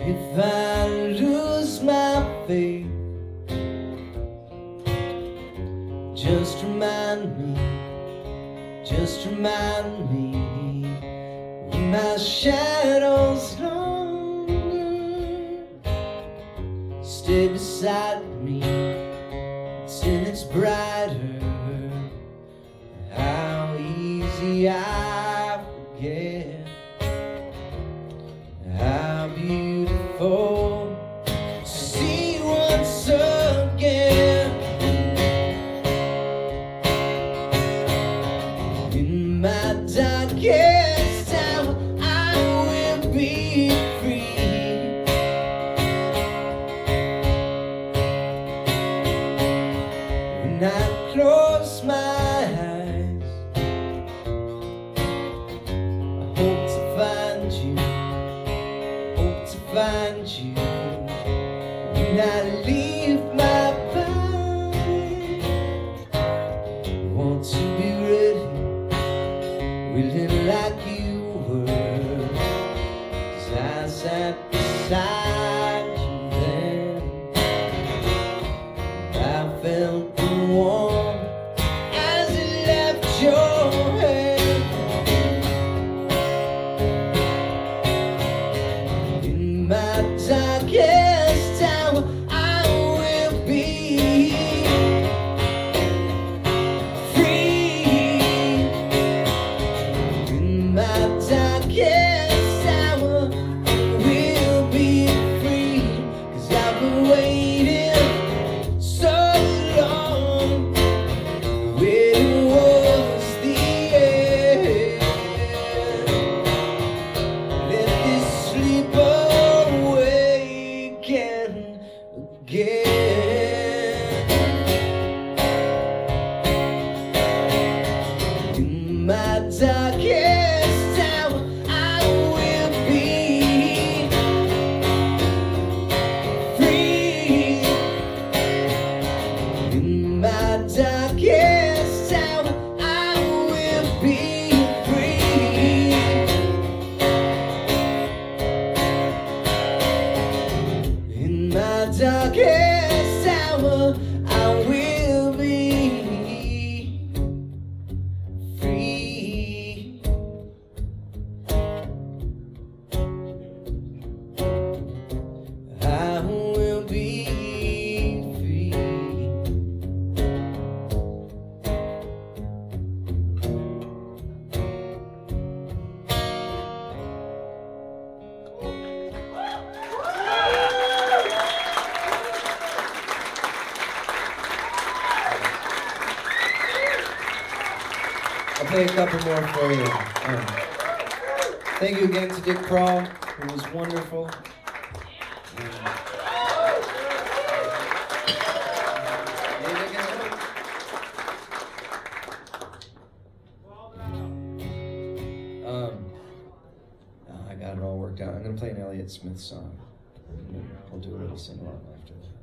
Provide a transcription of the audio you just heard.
If I lose my faith, just remind me when my shadow's longer. Stay beside me till it's brighter. How easy I forget how beautiful to see once again. In my darkest hour, I will be free. When I close my eyes, I hope to find you. When I leave my body, I want to be ready, willing like you were. 'Cause I sat beside you then, and I felt the warmth as it left your hand. In my darkest hour, I will be free. In my darkest hour, I will be free. 'Cause I've been waiting so long. Waiting was the end. Let this sleep awaken again. In my darkest hour, I will be free. In my darkest hour, I will be free. In my darkest hour, I will be free. I will be free. I'll play a couple more for you. Thank you again to Dick Kroll, who was wonderful. I got it all worked out. I'm gonna play an Elliott Smith song. We'll do a little sing along.